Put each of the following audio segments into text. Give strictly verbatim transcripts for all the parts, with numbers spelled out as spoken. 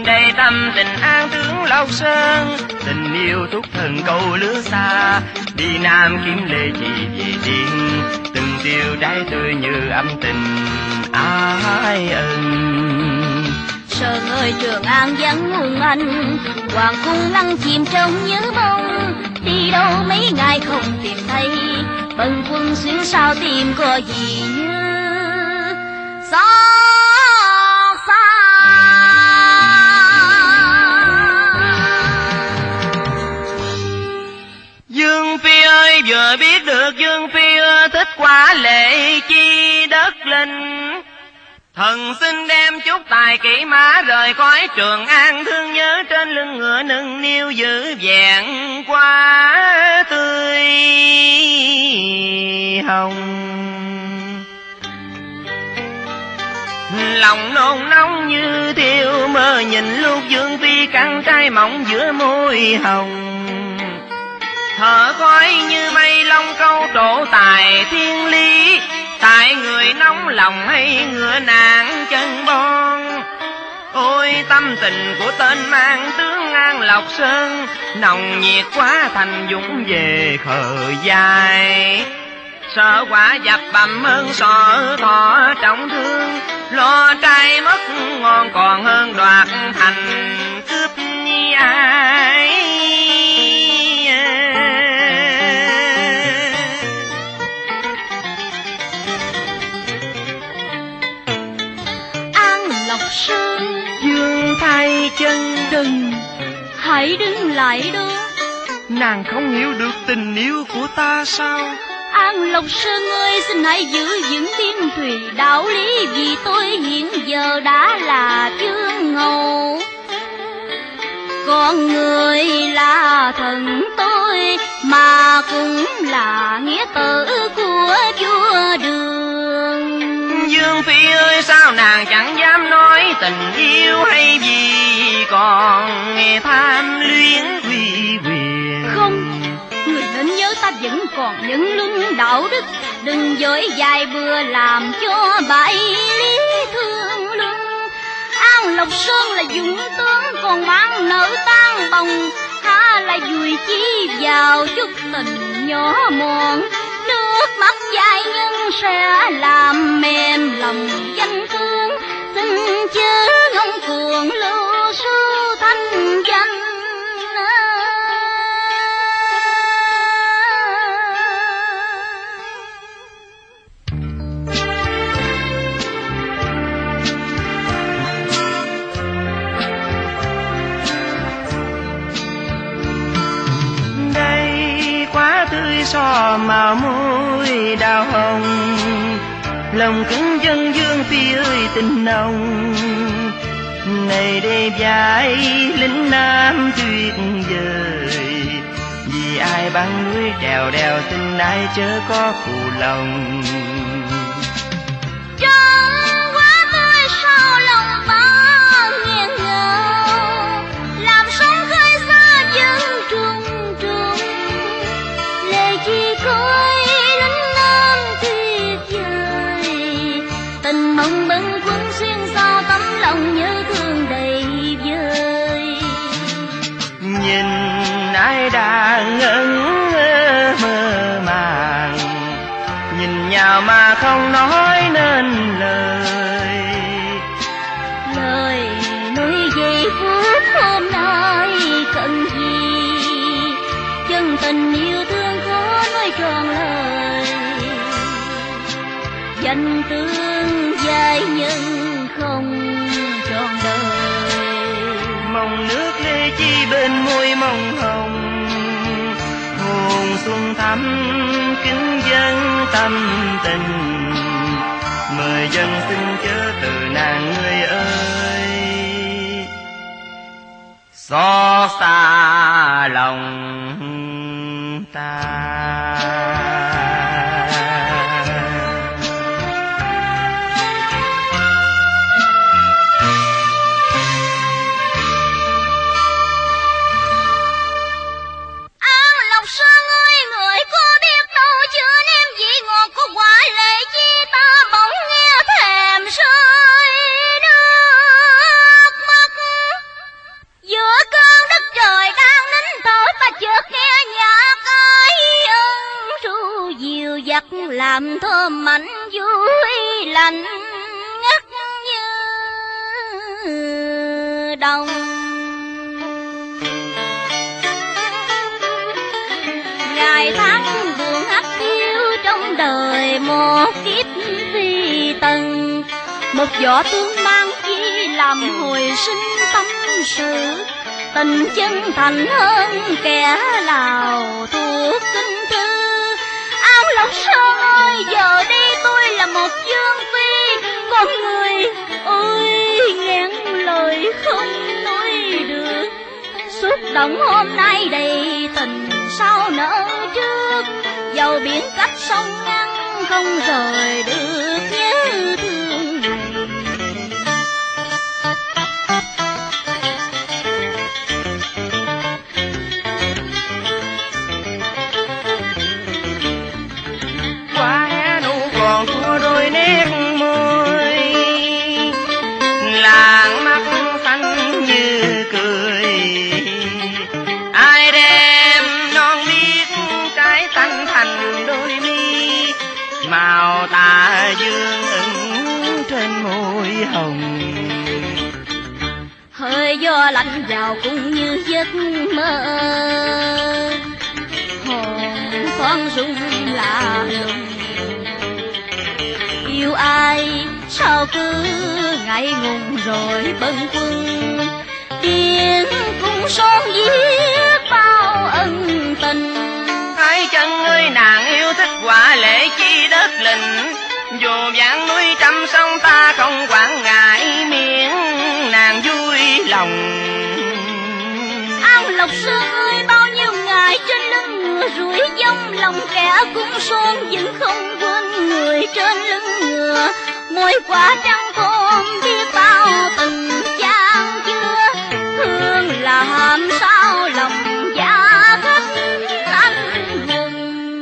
đầy tâm tình an tướng Lộc Sơn. Tình yêu thúc thần câu lứa xa, đi Nam kiếm lê chỉ về tiên. Từng tiêu trái tươi như âm tình ai ân. Sơn ơi Trường An vắng hùng anh, hoàng cung lăng chìm trong nhớ mong. Đi đâu mấy ngày không tìm thấy, bần quân xuyên sao tìm có gì như xót xa. Dương Phi ơi, vừa biết được Dương Phi ưa thích quá lệ chi đất linh. Thần xin đem chút tài kỹ mã rời khỏi Trường An, thương nhớ trên lưng ngựa nâng niu giữ vẹn quá tươi hồng. Lòng nôn nóng như thiêu mơ nhìn lúc Dương Phi căng trai mỏng giữa môi hồng. Thở khói như mây long câu trổ tài thiên lý, tại người nóng lòng hay ngựa nạn chân bon. Ôi tâm tình của tên mang tướng An Lộc Sơn, nồng nhiệt quá thành dũng về khờ dài. Sợ quả dập bầm hơn sợ thọ trọng thương, lo trai mất ngon còn hơn đoạt thành cướp ai. Sơn Dương thay chân đừng, hãy đứng lại đó. Nàng không hiểu được tình yêu của ta sao? An Lộc Sơn ơi, xin hãy giữ vững biên thùy đạo lý, vì tôi hiện giờ đã là chương ngầu. Con người là thần tôi, mà cũng là nghĩa tử của vua Đường. Dương Phi ơi, sao nàng chẳng dám nói tình yêu hay gì, còn nghe tham luyến uy quyền. Không, người nên nhớ ta vẫn còn những luân đạo đức, đừng dối dài bừa làm cho bại lý thương luân. An Lộc Sơn là dũng tướng, còn mang nợ tan bồng, ha là dùi chi vào chút tình nhỏ mọn. Nước mắt giai nhân sẽ làm mềm lòng danh thương, xin chớ ngông cuồng lưu sư thanh danh. So màu môi đào hồng, lòng cứng dân Dương Phi ơi tình nồng. Này đêm dài lính Nam tuyệt vời, vì ai băng núi trèo đèo tình ai chớ có phụ lòng. Mong bâng quân xuyên sao tấm lòng nhớ thương đầy vơi. Nhìn ai đang ngẩn mơ màng, nhìn nhau mà không nói nên lời. Lời nói giây phút hôm nay cần gì, chân tình yêu thương khó nói tròn lời. Danh tướng giai nhân không trọn đời, mong nước lê chi bên môi mong hồng. Hồn xuân thắm kính dân tâm tình, mời dân xin chớ từ nàng người ơi. Xót xa lòng ta. đồng. Ngày tháng buồn hắt hiu trong đời một kiếp phi tần, một giỏ tướng mang chi làm hồi sinh tâm sự. Tình chân thành hơn kẻ nào thuộc kinh thư. An Lộc Sơn ơi, giờ đây tôi là một dương phi, con người ơi nghẹn lời không nói được. Xúc động hôm nay đầy tình sao nỡ trước, dầu biển cách sông ngăn không rời được nhớ thương này. Qua hé nụ còn thua đôi nét môi, làng mắt xanh như cười. Ai đem non biếc trái xanh thành đôi mi, màu tà dương ửng trên môi hồng. Hơi gió lạnh vào cũng như giấc mơ, hồn thoáng rung lạ lùng. Yêu ai sao cứ ngại ngùng rồi bâng khuâng, tiếng cung son viết bao ân tình. Hai chân ơi nàng yêu thích quả lệ chi đất lình, dù vạn núi trăm sông ta không quản ngại, miễn nàng vui lòng. An Lộc Sơn ơi, bao nhiêu ngày trên lưng ngựa rủi dông, lòng kẻ cung son vẫn không quên người trên lưng ngựa. Môi quả trăng thơm biết bao từng chan chứa, hương làm sao lòng dạ khách anh hùng.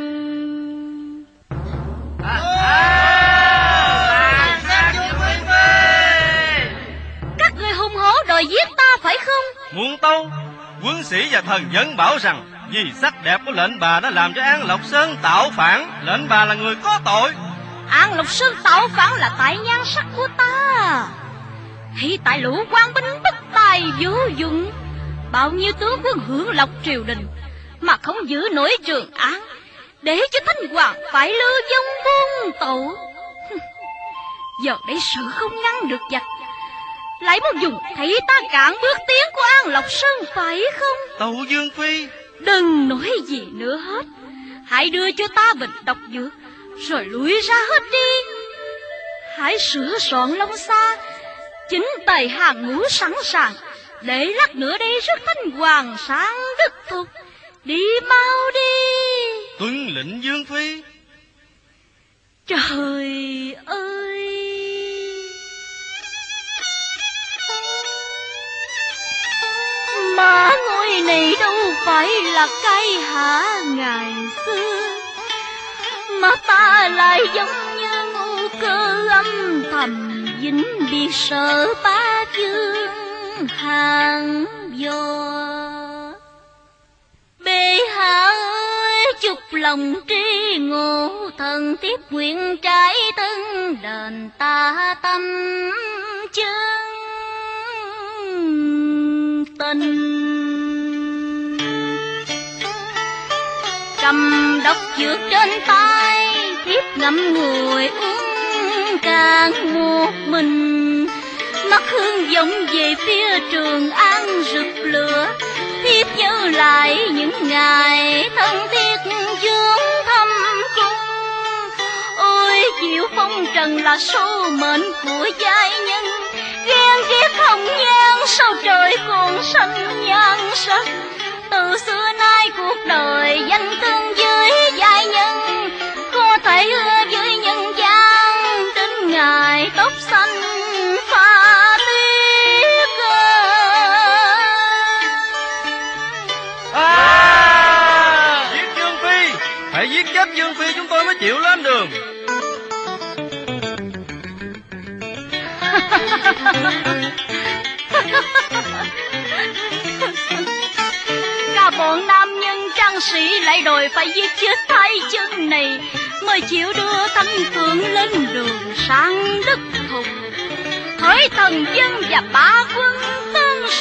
Các người hung hổ đòi giết ta phải không? Muôn tâu, quân sĩ và thần dân bảo rằng vì sắc đẹp của lệnh bà đã làm cho An Lộc Sơn tạo phản, lệnh bà là người có tội. An Lộc Sơn tạo phản là tại nhan sắc của ta, hay tại lũ quan binh bất tài vô dụng? Bao nhiêu tướng quân hưởng lộc triều đình mà không giữ nổi Trường An, để cho Thanh Hoàng phải lưu vong buôn tẩu. Giờ đây sự không ngăn được giặc, lại muốn dùng thấy ta cản bước tiến của An Lộc Sơn phải không? Tâu Dương Phi, đừng nói gì nữa hết, hãy đưa cho ta bình độc dược rồi lui ra hết đi. Hãy sửa soạn Long Xa, chính tề hàng ngũ sẵn sàng, để lát nữa đây rước Thanh Hoàng sang đất Thục. Đi mau đi. tuân lệnh Dương Phi. Trời ơi, mà ngôi này đâu phải là cây hạ ngày xưa, mà ta lại giống như ngu cơ âm thầm dính biệt sợ ba chương hàng vô. Bệ hạ ơi, chúc lòng tri ngộ, thần tiếp nguyện trái tân đền ta tâm chân tình. Cầm độc dược trên tay, thiếp ngậm ngùi uống càng một mình. Mắt hương vọng về phía Trường An rực lửa, thiếp nhớ lại những ngày thân thiết vương thăm cung. Ôi chịu phong trần là số mệnh của giai nhân, ghen ghét hồng nhan sao trời còn xanh nhan sắc. Từ xưa nay cuộc đời danh tương với giai nhân, có thể ưa với nhân gian đến ngày tóc xanh pha tuyết. À, giết Dương Phi, phải giết chết Dương Phi chúng tôi mới chịu lên đường. Cả bọn nam nhân trang sĩ lại đòi phải giết chết tay chân này mới chịu đưa Thanh Phượng lên đường sang đất Thục. Hỡi thần dân và ba quân tương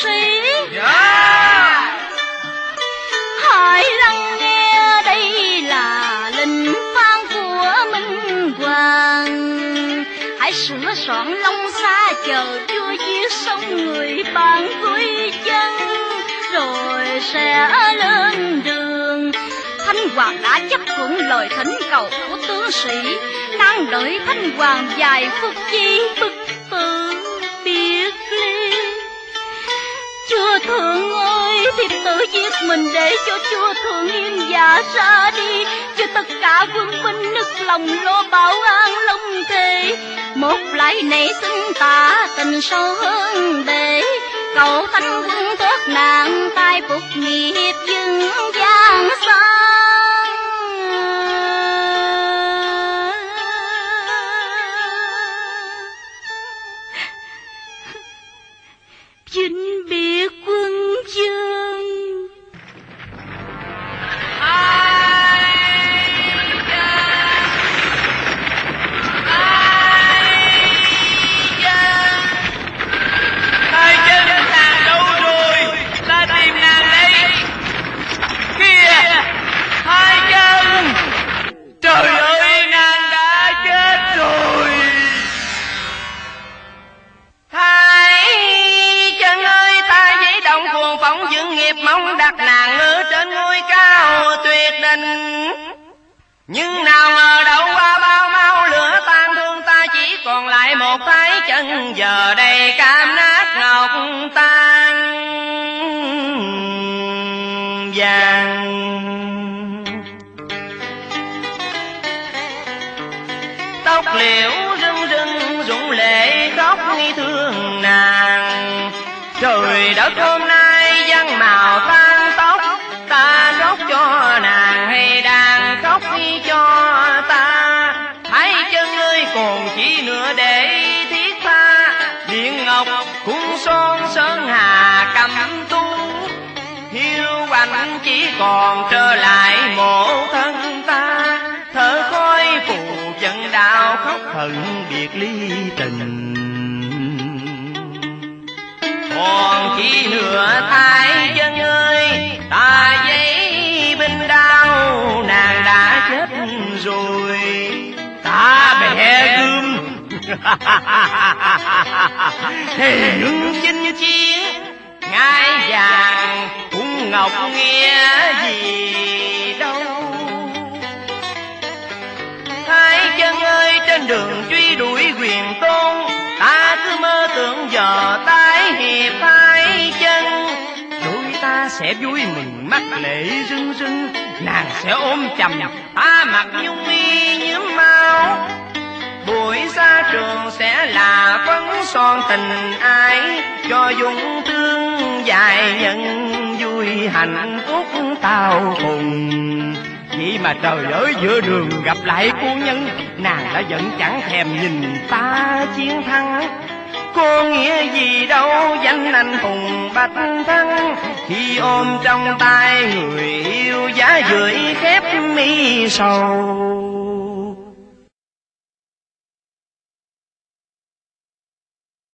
sẽ lên đường. Thanh Hoàng đã chấp thuận lời thỉnh cầu của tướng sĩ, đang đợi Thanh Hoàng vài phút chi bức tử biệt ly. Chúa Thượng ơi, thiếp tự giết mình để cho Chúa Thượng yên dạ ra đi, cho tất cả quân binh nức lòng lo bảo an long thề. Một lại nảy sinh tả tình sâu hơn để cầu Thanh quân thoát nạn tai phục nghiệp dưng gian xa. Vinh biệt quân dân Hai chân nàng đâu rồi? Ta tìm nàng đây. Kìa, hai chân. Trời ơi, nàng đã chết rồi. Hai chân ơi, ta giấy động cuồng phóng dưỡng nghiệp, mong đặt nàng ở trên ngôi cao tuyệt định. Nhưng nào ngờ đâu qua bao mau lửa tan, thương ta chỉ còn lại một thái chân, giờ đây cam nát ngọc tan vàng. Tóc liễu rưng rưng rụng lệ khóc thương nàng. Trời đất hôm nay vắng màu tan tóc, ta khóc cho nàng hay đang khóc cho ta? Hai chân ơi còn chỉ nữa để thiết tha, điện ngọc cung son sơn hà cầm tu. Hiu quạnh chỉ còn trở lại mộ thân ta, thở khói phù chân đạo khóc hận biệt ly tình. Còn chỉ nửa thái chân ơi, ta giấy binh đao, nàng đã chết rồi. Ta bẻ gươm hiển chinh chiến, ngai vàng cung ngọc nghĩa gì đâu. Hai chân ơi, trên đường truy đuổi quyền tôn, ta cứ mơ tưởng giờ tái hiệp hai chân. Đôi ta sẽ vui mừng mắt lệ rưng rưng, nàng sẽ ôm chầm ta mặc nhung y nhuốm máu. Buổi xa trường sẽ là phấn son tình ai, cho dung thương dài nhận vui hạnh phúc tao cùng. Vậy mà trời ơi, giữa đường gặp lại cô nhân, nàng đã vẫn chẳng thèm nhìn ta chiến thắng. Có nghĩa gì đâu danh anh hùng bạch thắng, khi ôm trong tay người yêu giá gửi khép mi sầu.